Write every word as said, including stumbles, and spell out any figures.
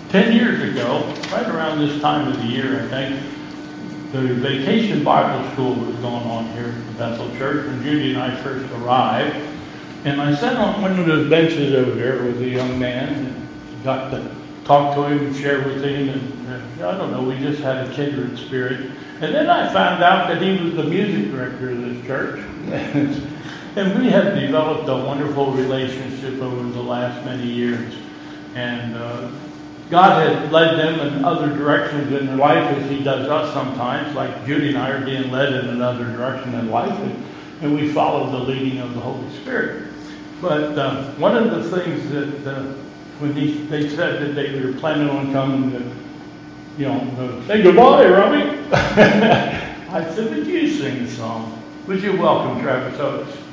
ten years ago, right around this time of the year, I think, the Vacation Bible School was going on here at the Bethel Church when Judy and I first arrived. And I sat on one of those benches over there with a young man and got to talk to him and share with him. And uh, I don't know, we just had a kindred spirit. And then I found out that he was the music director of this church. And we have developed a wonderful relationship over the last many years. And uh, God had led them in other directions in their life, as He does us sometimes, like Judy and I are being led in another direction in life, and, and we follow the leading of the Holy Spirit. But uh, one of the things that uh, when he, they said that they were planning on coming to, you know, say goodbye, Robbie, I said, would you sing a song? Would you welcome Travis Oates?